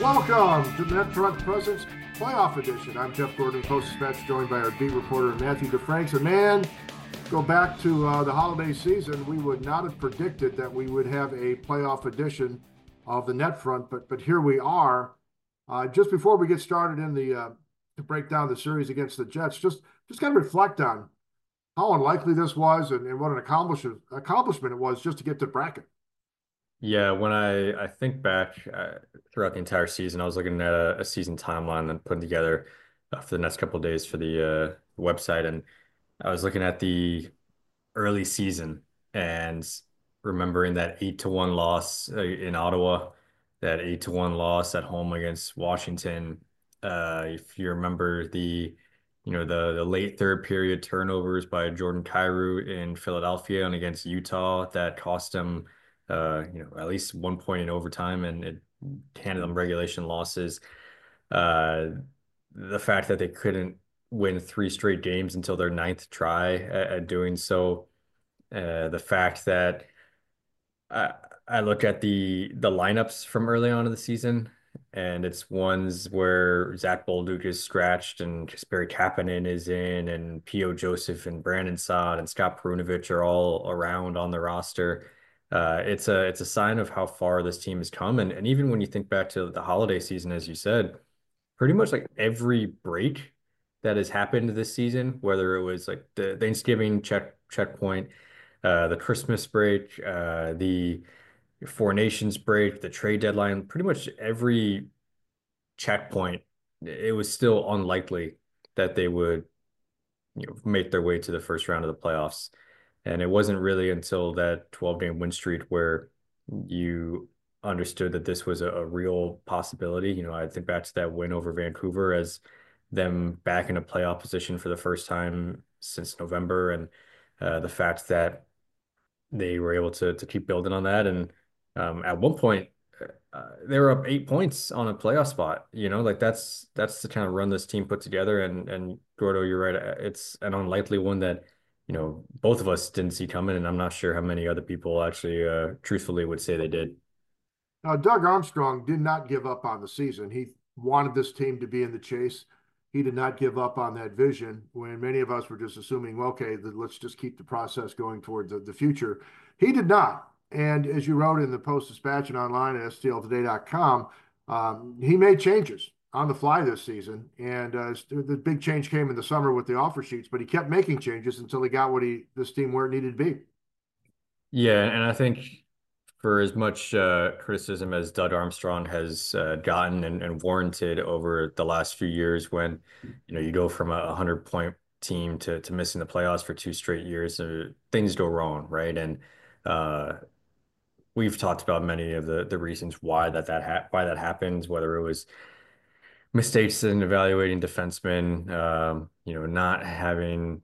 Welcome to NetFront Presents Playoff Edition. I'm Jeff Gordon, Post-Dispatch, joined by our beat reporter Matthew DeFranks. And man, go back to the holiday season, we would not have predicted that we would have a playoff edition of the NetFront, but here we are. Just before we get started in the to break down the series against the Jets, just kind of reflect on how unlikely this was and what an accomplishment it was just to get to bracket. Yeah, when I think back throughout the entire season, I was looking at a season timeline and putting together for the next couple of days for the website, and I was looking at the early season and remembering that 8-1 loss in Ottawa, that 8-1 loss at home against Washington. If you remember the late third period turnovers by Jordan Kyrou in Philadelphia and against Utah that cost them at least 1 point in overtime, and it handed them regulation losses. Uh, the fact that they couldn't win three straight games until their ninth try at doing so. The fact that I, I look at the lineups from early on in the season, and it's ones where Zach Bolduc is scratched and Kasperi Kapanen is in, and P.O. Joseph and Brandon Saad and Scott Perunovich are all around on the roster. It's a sign of how far this team has come, and even when you think back to the holiday season, as you said, pretty much like every break that has happened this season, whether it was like the Thanksgiving checkpoint, the Christmas break, the Four Nations break, the trade deadline, pretty much every checkpoint, it was still unlikely that they would, make their way to the first round of the playoffs. And it wasn't really until that 12-game win streak where you understood that this was a real possibility. I think back to that win over Vancouver as them back in a playoff position for the first time since November, and the fact that they were able to keep building on that. And at one point, they were up 8 points on a playoff spot. Like that's the kind of run this team put together. And Gordo, you're right. It's an unlikely one that both of us didn't see coming, and I'm not sure how many other people actually, truthfully, would say they did. Now, Doug Armstrong did not give up on the season. He wanted this team to be in the chase. He did not give up on that vision when many of us were just assuming, well, okay, let's just keep the process going toward the future. He did not. And as you wrote in the Post Dispatch and online at stltoday.com, he made changes on the fly this season. And the big change came in the summer with the offer sheets, but he kept making changes until he got this team where it needed to be. Yeah, and I think for as much criticism as Doug Armstrong has gotten and warranted over the last few years, when you go from a 100-point team to missing the playoffs for two straight years, things go wrong, right? And uh, we've talked about many of the reasons why that happens, whether it was mistakes in evaluating defensemen, not having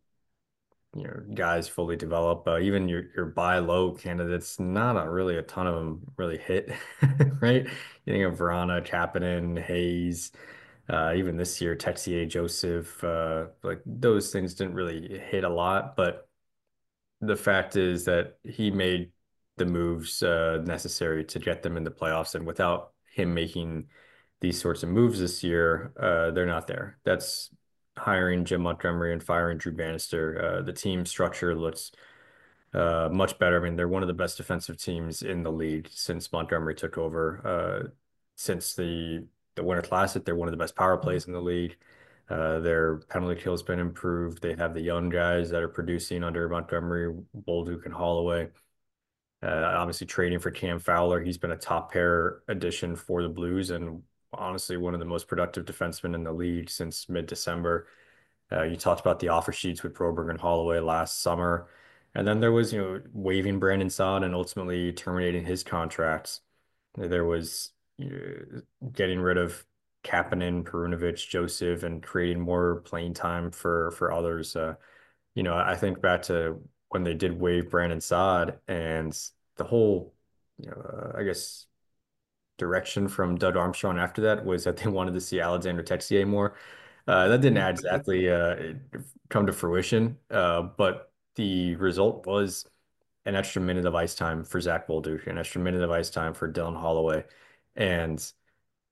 guys fully develop. Even your buy low candidates, not really a ton of them really hit, right? You think of Verana, Kapanen, Hayes, even this year, Texier, Joseph, like those things didn't really hit a lot. But the fact is that he made the moves necessary to get them in the playoffs, and without him making these sorts of moves this year, they're not there. That's hiring Jim Montgomery and firing Drew Bannister. The team structure looks much better. I mean, they're one of the best defensive teams in the league since Montgomery took over. Since the Winter Classic, they're one of the best power plays in the league. Their penalty kill has been improved. They have the young guys that are producing under Montgomery, Bolduc, and Holloway. Obviously, trading for Cam Fowler, he's been a top pair addition for the Blues, and honestly one of the most productive defensemen in the league since mid-December. You talked about the offer sheets with Broberg and Holloway last summer. And then there was, waiving Brandon Saad and ultimately terminating his contracts. There was getting rid of Kapanen, Perunovich, Joseph, and creating more playing time for others. I think back to when they did waive Brandon Saad, and the whole, I guess, direction from Doug Armstrong after that was that they wanted to see Alexander Texier more. That didn't exactly come to fruition, but the result was an extra minute of ice time for Zach Bolduc, an extra minute of ice time for Dylan Holloway. And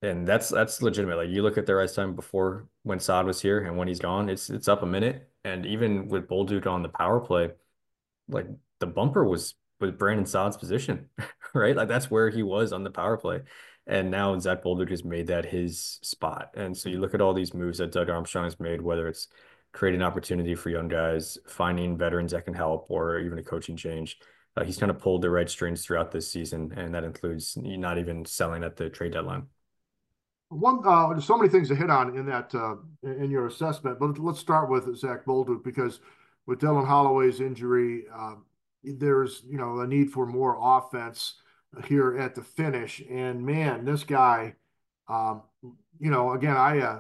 And that's legitimate. Like you look at their ice time before when Saad was here and when he's gone, it's up a minute. And even with Bolduc on the power play, like the bumper was Brandon Saad's position, right? Like that's where he was on the power play. And now Zach Bolduc has made that his spot. And so you look at all these moves that Doug Armstrong has made, whether it's creating opportunity for young guys, finding veterans that can help, or even a coaching change. He's kind of pulled the right strings throughout this season, and that includes not even selling at the trade deadline. There's so many things to hit on in that in your assessment, but let's start with Zach Bolduc because with Dylan Holloway's injury, there's a need for more offense here at the finish. And man, this guy, um, again,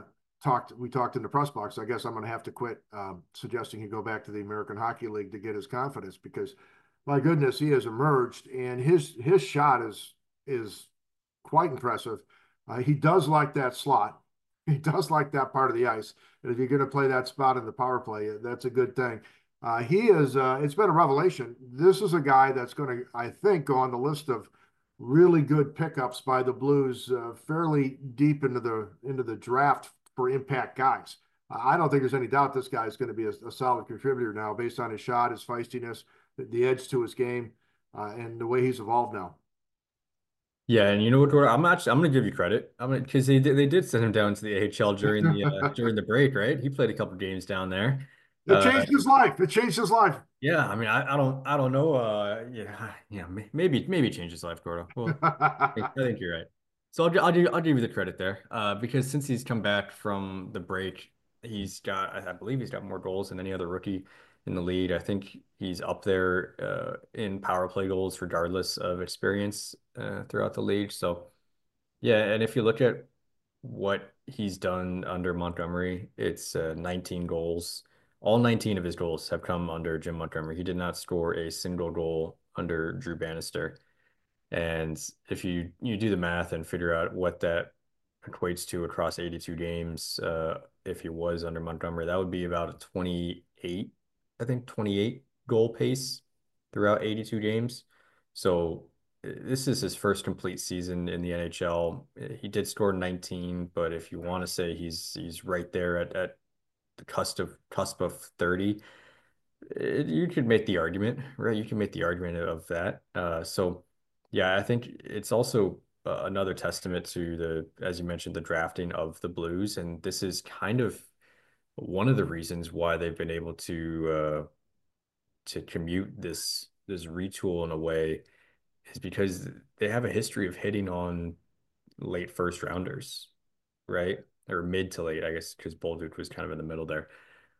we talked in the press box. I guess I'm going to have to quit suggesting he go back to the American Hockey League to get his confidence because, my goodness, he has emerged and his shot is quite impressive. He does like that slot. He does like that part of the ice. And if you're going to play that spot in the power play, that's a good thing. He is, it's been a revelation. This is a guy that's going to, I think, go on the list of really good pickups by the Blues fairly deep into the draft for impact guys. I don't think there's any doubt this guy is going to be a solid contributor now based on his shot, his feistiness, the edge to his game, and the way he's evolved now. Yeah, and you know what, Gordon? I'm gonna give you credit. I'm gonna because they did send him down to the AHL during the break, right? He played a couple games down there. It Uh, changed his life. It changed his life. yeah, I mean, I don't know. Yeah, maybe it changed his life, Gordo. Well, I think you're right. So I'll give you the credit there. Because since he's come back from the break, he's got I believe he's got more goals than any other rookie in the league. I think he's up there in power play goals regardless of experience throughout the league. So yeah, and if you look at what he's done under Montgomery, it's 19 goals. All 19 of his goals have come under Jim Montgomery. He did not score a single goal under Drew Bannister. And if you do the math and figure out what that equates to across 82 games, if he was under Montgomery, that would be about a 28, I think 28 goal pace throughout 82 games. So this is his first complete season in the NHL. He did score 19, but if you want to say he's right there at the cusp of 30, you could make the argument, right? You can make the argument of that. So yeah, I think it's also another testament to as you mentioned, the drafting of the Blues, and this is kind of one of the reasons why they've been able to commute this retool in a way is because they have a history of hitting on late first rounders, right? Or mid to late, I guess, because Bolduc was kind of in the middle there.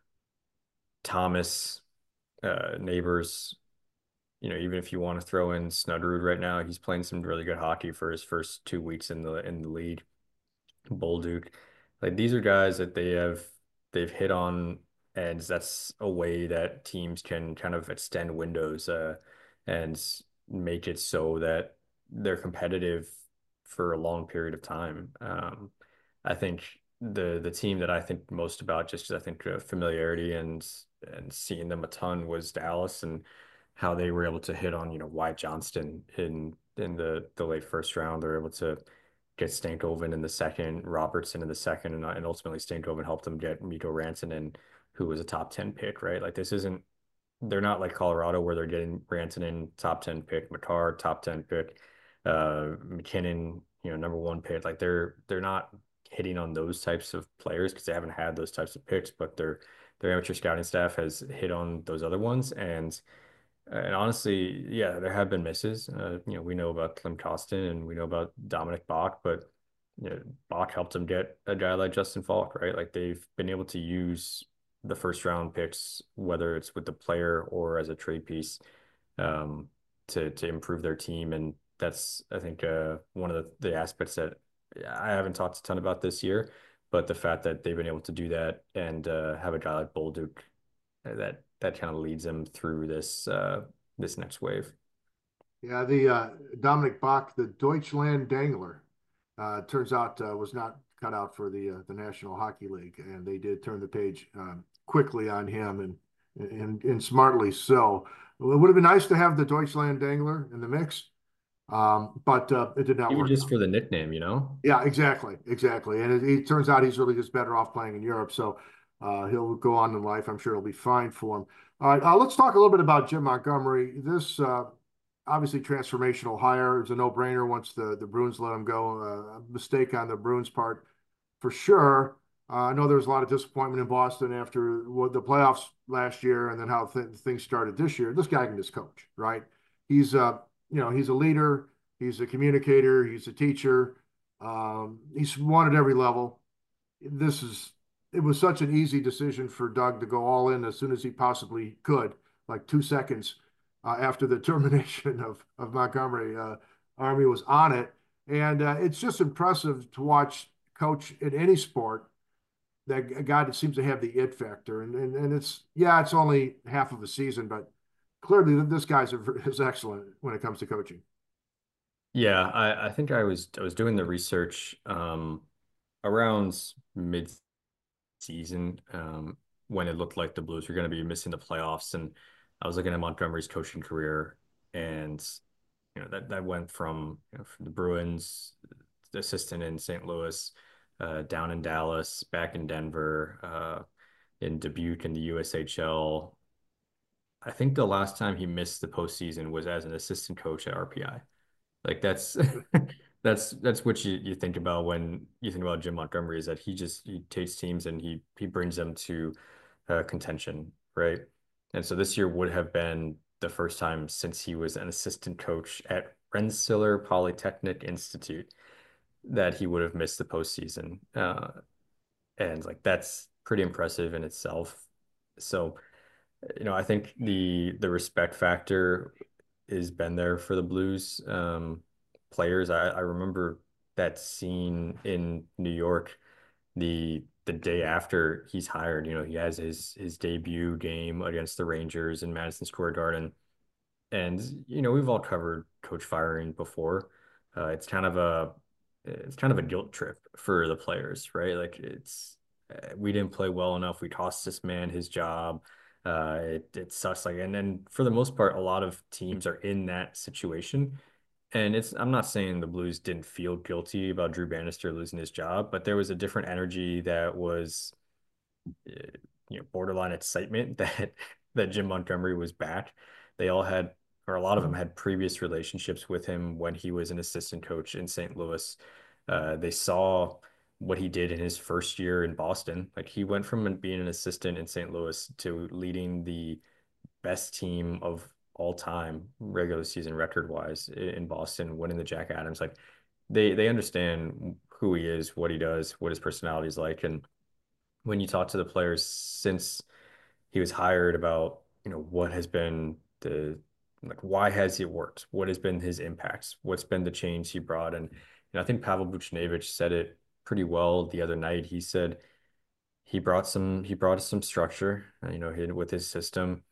Thomas, Neighbors, even if you want to throw in Snudrud right now, he's playing some really good hockey for his first 2 weeks in the league. Bolduc, like these are guys that they've hit on, and that's a way that teams can kind of extend windows and make it so that they're competitive for a long period of time. I think the team that I think most about, just I think familiarity and seeing them a ton, was Dallas, and how they were able to hit on Wyatt Johnston in the late first round. They're able to get Stankoven in the second, Robertson in the second, and ultimately Stankoven helped them get Mikko Rantanen, who was a top 10 pick, right? Like this isn't they're not like Colorado where they're getting Rantanen top 10 pick, McCarr top 10 pick, McKinnon, number one pick. Like they're not hitting on those types of players because they haven't had those types of picks, but their amateur scouting staff has hit on those other ones. And honestly, yeah, there have been misses. We know about Klim Kostin and we know about Dominic Bach, but Bach helped him get a guy like Justin Falk, right? Like they've been able to use the first round picks, whether it's with the player or as a trade piece, um, to improve their team. And that's, I think, one of the aspects that I haven't talked a ton about this year, but the fact that they've been able to do that and have a guy like Bolduc that kind of leads them through this next wave. Yeah, the Dominic Bach, the Deutschland Dangler, turns out was not cut out for the National Hockey League, and they did turn the page quickly on him, and smartly so. Well, it would have been nice to have the Deutschland Dangler in the mix, But it did not Even work just out. for the nickname, you know? Yeah, exactly, exactly. And it turns out he's really just better off playing in Europe. So he'll go on in life. I'm sure it'll be fine for him. All right, let's talk a little bit about Jim Montgomery. This obviously transformational hire. It was a no-brainer once the Bruins let him go. A mistake on the Bruins' part for sure. I know there was a lot of disappointment in Boston after the playoffs last year, and then how things started this year. This guy can just coach, right? He's he's a leader, he's a communicator, he's a teacher. He's won at every level. This is It was such an easy decision for Doug to go all in as soon as he possibly could, like 2 seconds after the termination of Montgomery. Army was on it, and it's just impressive to watch coach in any sport. That guy that seems to have the it factor, and it's only half of a season, but clearly this guy's is excellent when it comes to coaching. Yeah, I think I was doing the research around mid-season when it looked like the Blues were going to be missing the playoffs, and I was looking at Montgomery's coaching career, and that went from the Bruins, the assistant in St. Louis, down in Dallas, back in Denver, in Dubuque in the USHL. I think the last time he missed the postseason was as an assistant coach at RPI. Like that's that's what you think about when you think about Jim Montgomery is that he takes teams and he brings them to contention, right? And so this year would have been the first time since he was an assistant coach at Rensselaer Polytechnic Institute that he would have missed the postseason. And like that's pretty impressive in itself. So, I think the respect factor has been there for the Blues players. I remember that scene in New York the day after he's hired. He has his debut game against the Rangers in Madison Square Garden. And we've all covered coach firing before. It's kind of a guilt trip for the players, right? Like we didn't play well enough. We cost this man his job. It sucks. Like, and then for the most part, a lot of teams are in that situation. And I'm not saying the Blues didn't feel guilty about Drew Bannister losing his job, but there was a different energy that was, uh, borderline excitement that Jim Montgomery was back. They all had, or a lot of them had previous relationships with him when he was an assistant coach in St. Louis. They saw what he did in his first year in Boston. Like he went from being an assistant in St. Louis to leading the best team of all time, regular season record wise in Boston, winning the Jack Adams. Like they understand who he is, what he does, what his personality is like. And when you talk to the players since he was hired about, what has been like, why has it worked? What has been his impacts? What's been the change he brought? And, I think Pavel Buchnevich said it pretty well the other night. He said he brought us some structure, with his system.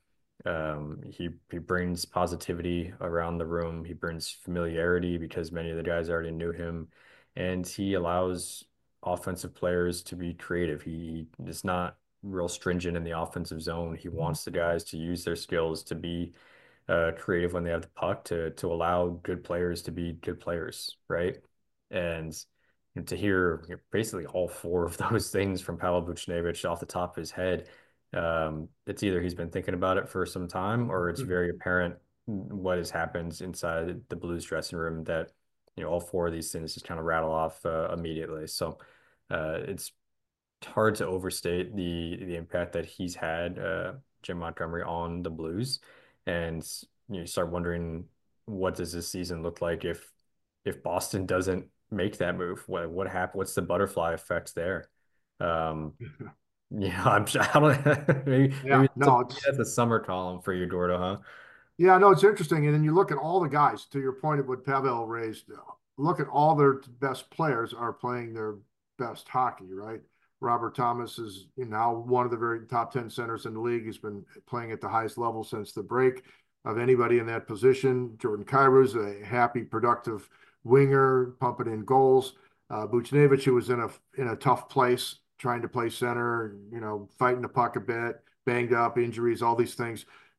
He brings positivity around the room. He brings familiarity because many of the guys already knew him, and he allows offensive players to be creative. He is not real stringent in the offensive zone. He wants the guys to use their skills to be creative when they have the puck to allow good players to be good players, right? And to hear basically all four of those things from Pavel Buchnevich off the top of his head, it's either he's been thinking about it for some time or it's very apparent what has happened inside the Blues dressing room that all four of these things just kind of rattle off immediately. So it's hard to overstate the impact that he's had, Jim Montgomery, on the Blues. And you start wondering, what does this season look like if Boston doesn't make that move? What happened? What's the butterfly effect there? Um, yeah, I don't maybe Yeah, no, maybe that's a summer column for you, Gordo, huh? it's interesting. And then you look at all the guys, to your point of what Pavel raised, look at all their best players are playing their best hockey, right? Robert Thomas is now one of the very top 10 centers in the league. He's been playing at the highest level since the break of anybody in that position. Jordan Kyrou's a happy, productive winger, pumping in goals. Buchnevich, who was in a tough place, trying to play center, fighting the puck a bit, banged up, injuries, all these things.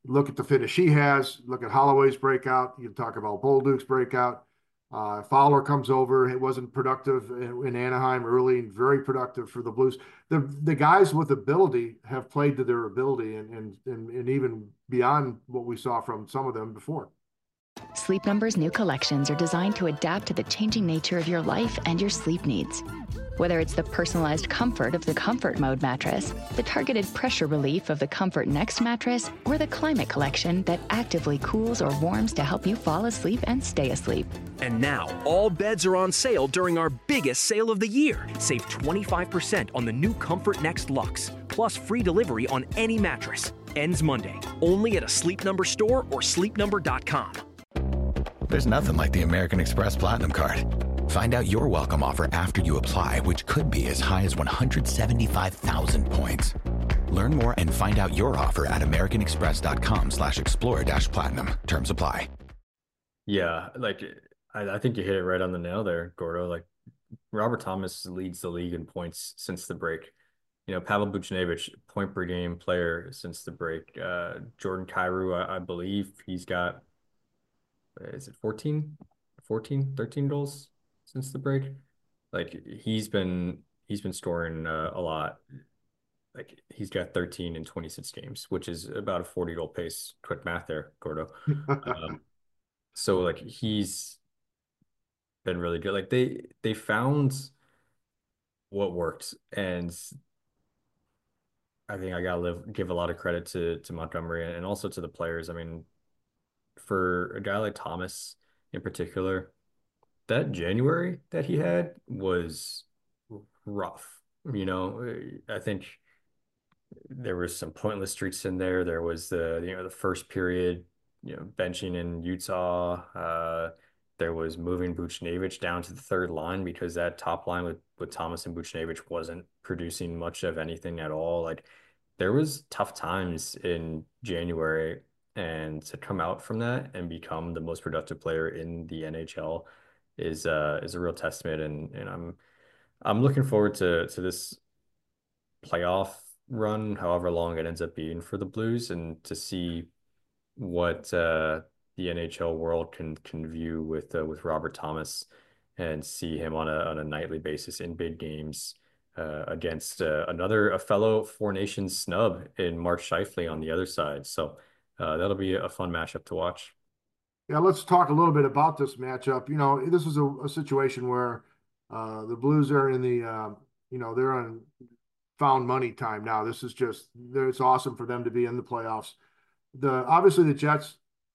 Look at the finish he has. Look at Holloway's breakout. You talk about Bolduc's breakout. Fowler comes over. It wasn't productive in Anaheim early, and very productive for the Blues. The guys with ability have played to their ability, and even beyond what we saw from some of them before. Sleep Number's new collections are designed to adapt to the changing nature of your life and your sleep needs. Whether it's the personalized comfort of the Comfort Mode mattress, the targeted pressure relief of the Comfort Next mattress, or the Climate Collection that actively cools or warms to help you fall asleep and stay asleep. And now, all beds are on sale during our biggest sale of the year. Save 25% on the new Comfort Next Luxe, plus free delivery on any mattress. Ends Monday, only at a Sleep Number store or sleepnumber.com. There's nothing like the American Express Platinum Card. Find out your welcome offer after you apply, which could be as high as 175,000 points. Learn more and find out your offer at americanexpress.com/explore-platinum. Terms apply. Yeah, like I think you hit it right on the nail there, Gordo. Like Robert Thomas leads the league in points since the break. Pavel Buchnevich, point per game player since the break. Jordan Kyrou, I believe he's got, is it 14, 13 goals since the break? Like he's been scoring a lot. Like he's got 13 in 26 games, which is about a 40 goal pace. Quick math there, Gordo. So like he's been really good. Like they found what worked, and I think I gotta give a lot of credit to Montgomery and also to the players. I mean, for a guy like Thomas in particular, that January that he had was rough. I think there was some pointless streaks in there. There was the first period, benching in Utah. There was moving Buchnevich down to the third line because that top line with Thomas and Buchnevich wasn't producing much of anything at all. Like there was tough times in January, and to come out from that and become the most productive player in the NHL is a real testament. And I'm looking forward to this playoff run, however long it ends up being for the Blues, and to see what the NHL world can view with Robert Thomas, and see him on a nightly basis in big games against a fellow Four Nations snub in Mark Scheifele on the other side. So that'll be a fun matchup to watch. Yeah, let's talk a little bit about this matchup. This is a situation where the Blues are in they're on found money time now. This is it's awesome for them to be in the playoffs. Obviously the Jets,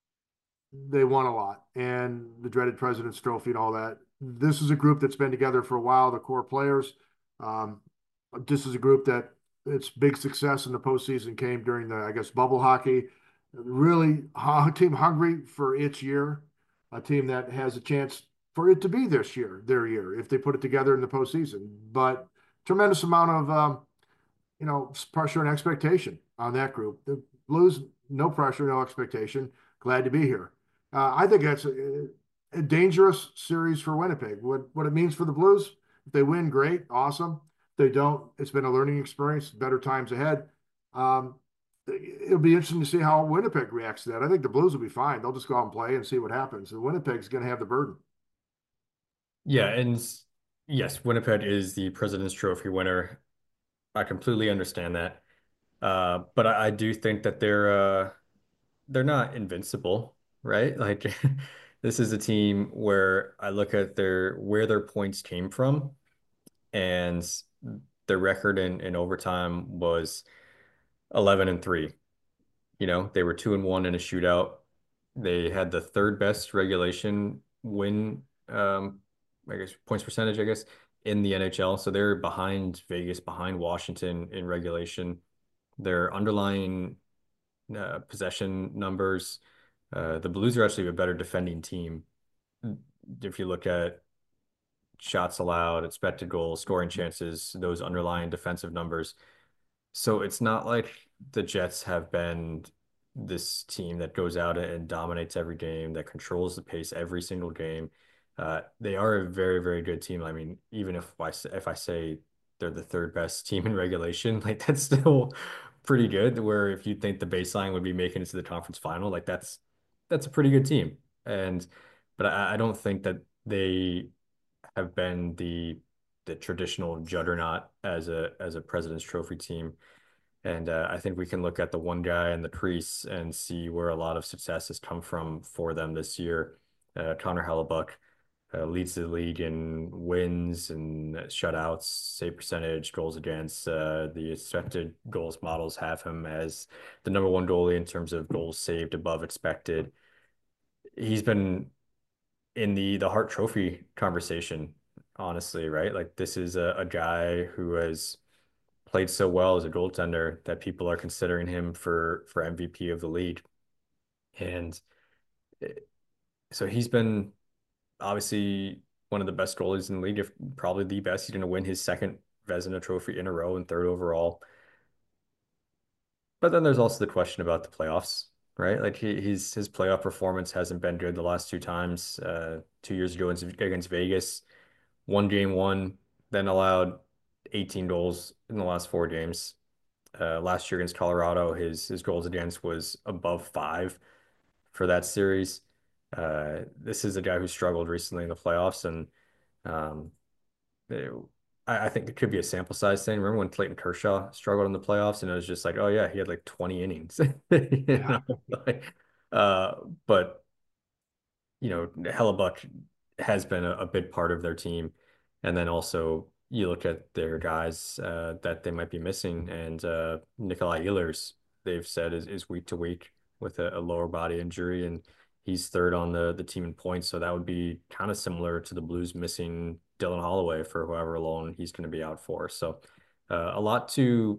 they won a lot, and the dreaded President's Trophy and all that. This is a group that's been together for a while, the core players. This is a group that its big success in the postseason came during the, I guess, bubble hockey. Really, a team hungry for its year, a team that has a chance for it to be their year, if they put it together in the postseason. But tremendous amount of, pressure and expectation on that group. The Blues, no pressure, no expectation. Glad to be here. I think that's a dangerous series for Winnipeg. What it means for the Blues, if they win, great, awesome. If they don't, it's been a learning experience, better times ahead. It'll be interesting to see how Winnipeg reacts to that. I think the Blues will be fine. They'll just go out and play and see what happens. And Winnipeg's going to have the burden. Yeah, and yes, Winnipeg is the President's Trophy winner. I completely understand that. But I do think that they're not invincible, right? Like this is a team where I look at where their points came from, and their record in overtime was 11-3. They were 2-1 in a shootout. They had the third best regulation win, I guess points percentage, I guess, in the NHL. So they're behind Vegas, behind Washington in regulation. Their underlying possession numbers, the Blues are actually a better defending team. If you look at shots allowed, expected goals, scoring chances, those underlying defensive numbers. So it's not like the Jets have been this team that goes out and dominates every game, that controls the pace every single game. They are a very, very good team. I mean, even if I say they're the third best team in regulation, like that's still pretty good. Where if you think the baseline would be making it to the conference final, like that's a pretty good team. And but I don't think that they have been the traditional juggernaut as a President's Trophy team. And I think we can look at the one guy in the crease and see where a lot of success has come from for them this year. Connor Hellebuck leads the league in wins and shutouts, save percentage, goals against. The expected goals models have him as the number one goalie in terms of goals saved above expected. He's been in the Hart Trophy conversation, honestly, right? Like this is a guy who has played so well as a goaltender that people are considering him for MVP of the league. And so he's been obviously one of the best goalies in the league, if probably the best. He's going to win his second Vezina Trophy in a row and third overall. But then there's also the question about the playoffs, right? Like his playoff performance hasn't been good the last two times. 2 years ago against Vegas, one game won, then allowed 18 goals in the last four games. Last year against Colorado, his goals against was above five for that series. This is a guy who struggled recently in the playoffs, and um, it- I think it could be a sample size thing. Remember when Clayton Kershaw struggled in the playoffs, and it was just like, oh yeah, he had like 20 innings, Yeah. Like, uh, but Hellebuck has been a big part of their team. And then also you look at their guys that they might be missing, and Nikolai Ehlers, they've said is week to week with a lower body injury, and he's third on the team in points. So that would be kind of similar to the Blues missing Dylan Holloway for however long he's going to be out for. So a lot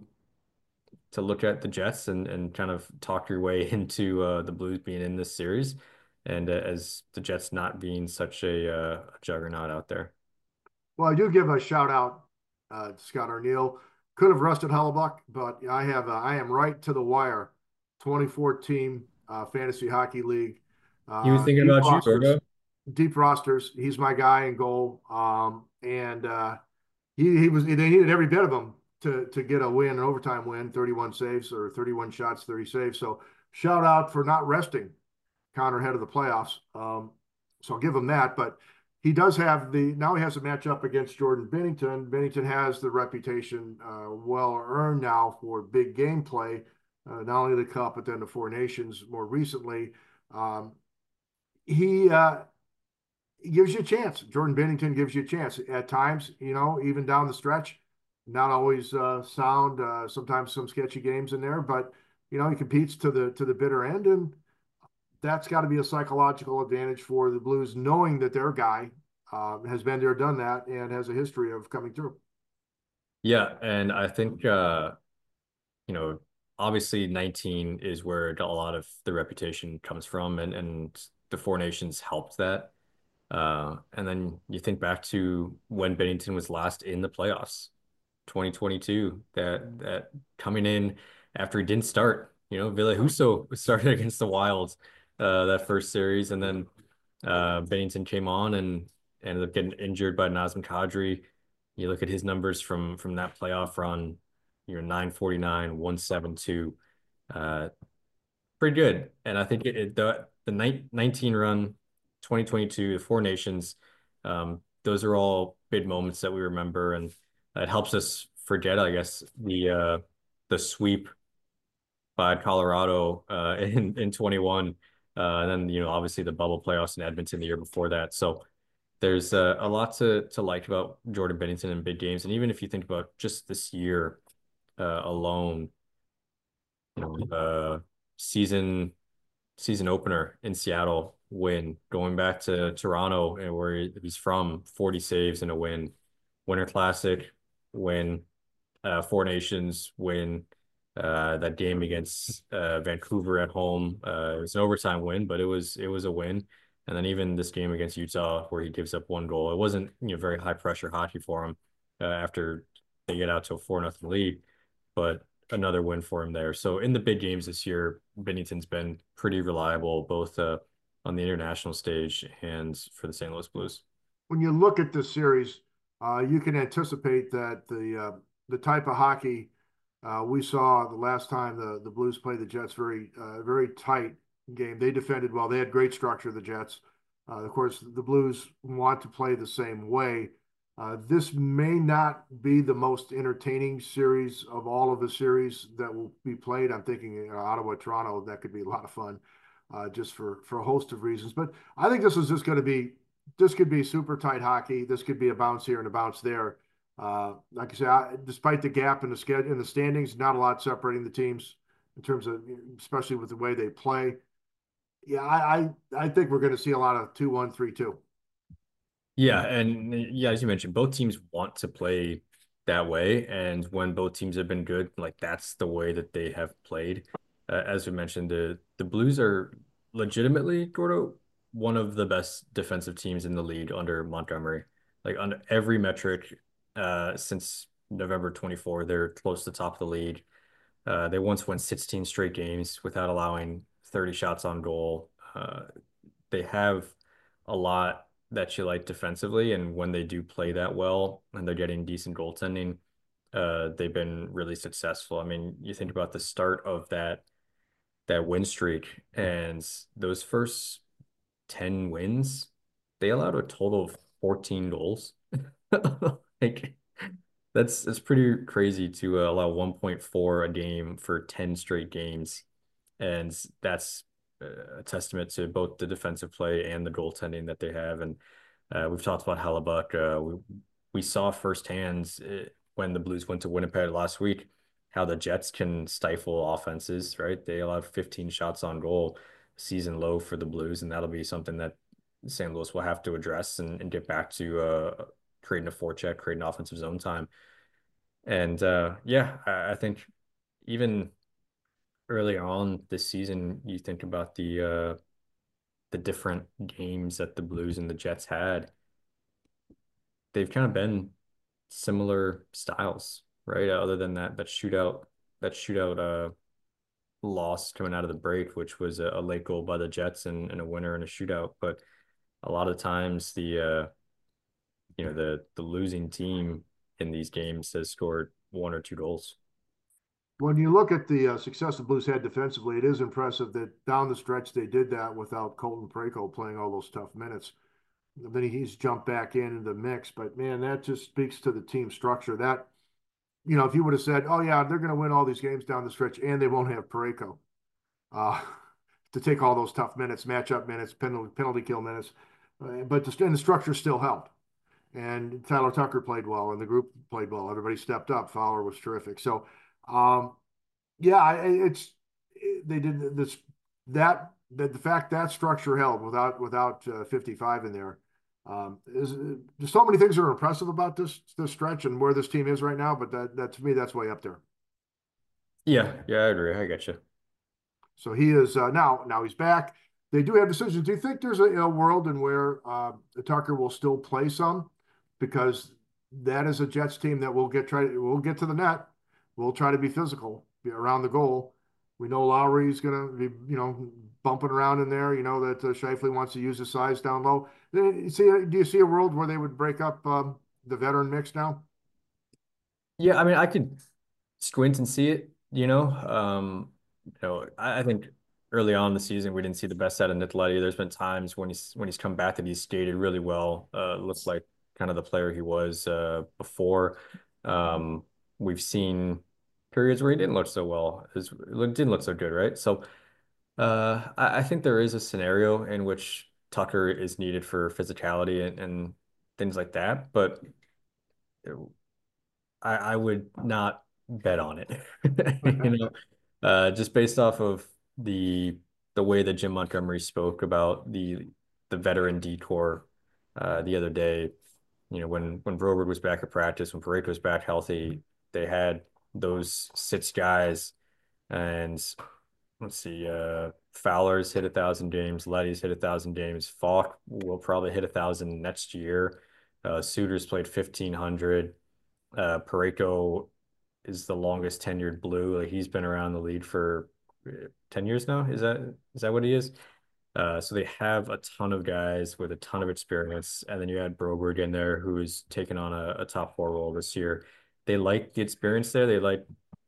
to look at the Jets and kind of talk your way into the Blues being in this series, and as the Jets not being such a juggernaut out there. Well, I do give a shout out to Scott Arniel. Could have rested Hellebuck, but I am right to the wire. 2014 Fantasy Hockey League. He was thinking Deep about you, rosters. Gordo. Deep rosters. He's my guy in goal. And they needed every bit of him to get a win, an overtime win, 31 saves or 31 shots, 30 saves. So shout out for not resting Connor ahead of the playoffs. So I'll give him that. But he does have now he has a matchup against Jordan Binnington. Binnington has the reputation well earned now for big game play, not only the Cup, but then the Four Nations more recently. He gives you a chance. Jordan Binnington gives you a chance at times, even down the stretch. Not always sound, sometimes some sketchy games in there, but he competes to the bitter end, and that's got to be a psychological advantage for the Blues, knowing that their guy has been there, done that, and has a history of coming through. Yeah, and I think obviously 19 is where a lot of the reputation comes from, and the Four Nations helped that. And then you think back to when Binnington was last in the playoffs, 2022, that coming in after he didn't start, Ville Husso started against the Wild that first series, and then Binnington came on and ended up getting injured by Nazem Kadri. You look at his numbers from that playoff run, 949, 172, pretty good. And I think the 19 run, 2022, the Four Nations, those are all big moments that we remember, and it helps us forget, I guess, the sweep by Colorado in 21, and then obviously the bubble playoffs in Edmonton the year before that. So there's a lot to like about Jordan Binnington in big games, and even if you think about just this year alone, season opener in Seattle win, going back to Toronto and where he's from, 40 saves and a win, Winter Classic win, Four Nations win, that game against Vancouver at home, it was an overtime win, but it was a win. And then even this game against Utah where he gives up one goal, it wasn't very high pressure hockey for him after they get out to a 4-0 lead, but another win for him there. So in the big games this year, Binnington's been pretty reliable, both on the international stage and for the St. Louis Blues. When you look at this series, you can anticipate that the type of hockey We saw the last time the Blues played the Jets, very tight game. They defended well. They had great structure, the Jets. Of course, the Blues want to play the same way. This may not be the most entertaining series of all of the series that will be played. I'm thinking Ottawa, Toronto, that could be a lot of fun, just for a host of reasons. But I think this could be super tight hockey. This could be a bounce here and a bounce there. Like I said, despite the gap in the schedule in the standings, not a lot separating the teams in terms of, especially with the way they play. Yeah, I think we're going to see a lot of 2-1, 3-2. Yeah, and yeah, as you mentioned, both teams want to play that way, and when both teams have been good, like that's the way that they have played. As we mentioned, the Blues are legitimately, Gordo, one of the best defensive teams in the league under Montgomery. Like on every metric, since November 24, they're close to the top of the league. They once won 16 straight games without allowing 30 shots on goal. They have a lot that you like defensively, and when they do play that well and they're getting decent goaltending, they've been really successful. I mean, you think about the start of that win streak and those first 10 wins, they allowed a total of 14 goals. Like that's pretty crazy to allow 1.4 a game for 10 straight games. And that's a testament to both the defensive play and the goaltending that they have. And we've talked about Hellebuck. We saw firsthand when the Blues went to Winnipeg last week how the Jets can stifle offenses, right? They allowed 15 shots on goal, season low for the Blues, and that'll be something that St. Louis will have to address and get back to creating a forecheck, creating offensive zone time. And yeah, I think even early on this season, you think about the different games that the Blues and the Jets had. They've kind of been similar styles, right? Other than that shootout loss coming out of the break, which was a late goal by the Jets and a winner in a shootout. But a lot of times the losing team in these games has scored one or two goals. When you look at the success the Blues had defensively, it is impressive that down the stretch they did that without Colton Parayko playing all those tough minutes. Then he's jumped back into the mix, but man, that just speaks to the team structure. That, if you would have said, "Oh yeah, they're going to win all these games down the stretch, and they won't have Parayko uh, to take all those tough minutes, matchup minutes, penalty kill minutes," but the structure still helped. And Tyler Tucker played well, and the group played well. Everybody stepped up. Fowler was terrific. So, yeah, they did this that the fact that structure held without 55 in there. There's so many things that are impressive about this stretch and where this team is right now, but that to me that's way up there. Yeah, I agree. I get you. So he is now he's back. They do have decisions. Do you think there's a world in where Tucker will still play some, because that is a Jets team that we'll get to the net. We'll try to be physical around the goal. We know Lowry's going to be bumping around in there. That Scheifele wants to use his size down low. Do you see a world where they would break up the veteran mix now? Yeah, I mean, I could squint and see it, I think early on in the season we didn't see the best out of Nicoletti. There's been times when he's come back that he's skated really well. Looks like kind of the player he was before. We've seen periods where he didn't look so well, didn't look so good, right? So I think there is a scenario in which Tucker is needed for physicality and things like that, but I would not bet on it. Just based off of the way that Jim Montgomery spoke about the veteran decor the other day. When Broberg was back at practice, when Parayko was back healthy, they had those 6 guys, and let's see, Fowler's hit 1,000 games, Leddy's hit 1,000 games, Falk will probably hit 1,000 next year. Suter's played 1,500. Parayko is the longest tenured Blue. Like, he's been around the league for 10 years now. Is that what he is? So they have a ton of guys with a ton of experience, and then you add Broberg in there, who's taken on a top 4 role this year. They like the experience there. They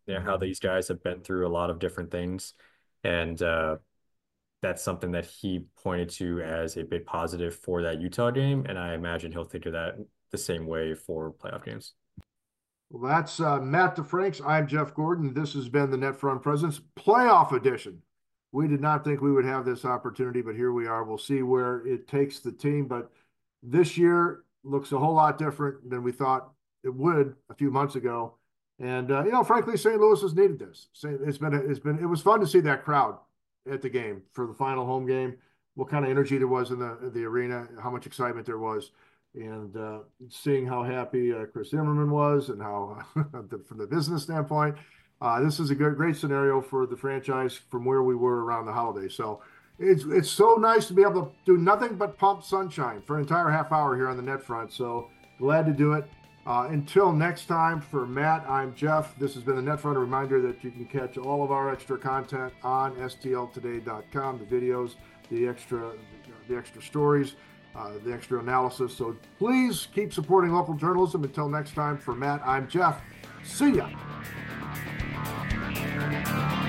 how these guys have been through a lot of different things. And that's something that he pointed to as a big positive for that Utah game. And I imagine he'll think of that the same way for playoff games. Well, that's Matt DeFranks. I'm Jeff Gordon. This has been the NetFront Presence Playoff Edition. We did not think we would have this opportunity, but here we are. We'll see where it takes the team. But this year looks a whole lot different than we thought it would a few months ago. And frankly, St. Louis has needed this. It was fun to see that crowd at the game for the final home game. What kind of energy there was in the arena, how much excitement there was. And seeing how happy Chris Zimmerman was and how, from the business standpoint, this is a great scenario for the franchise from where we were around the holidays. So it's so nice to be able to do nothing but pump sunshine for an entire half hour here on the NetFront. So glad to do it. Until next time, for Matt, I'm Jeff. This has been the NetFront. A reminder that you can catch all of our extra content on stltoday.com, the videos, the extra stories, the extra analysis. So please keep supporting local journalism. Until next time, for Matt, I'm Jeff. See ya.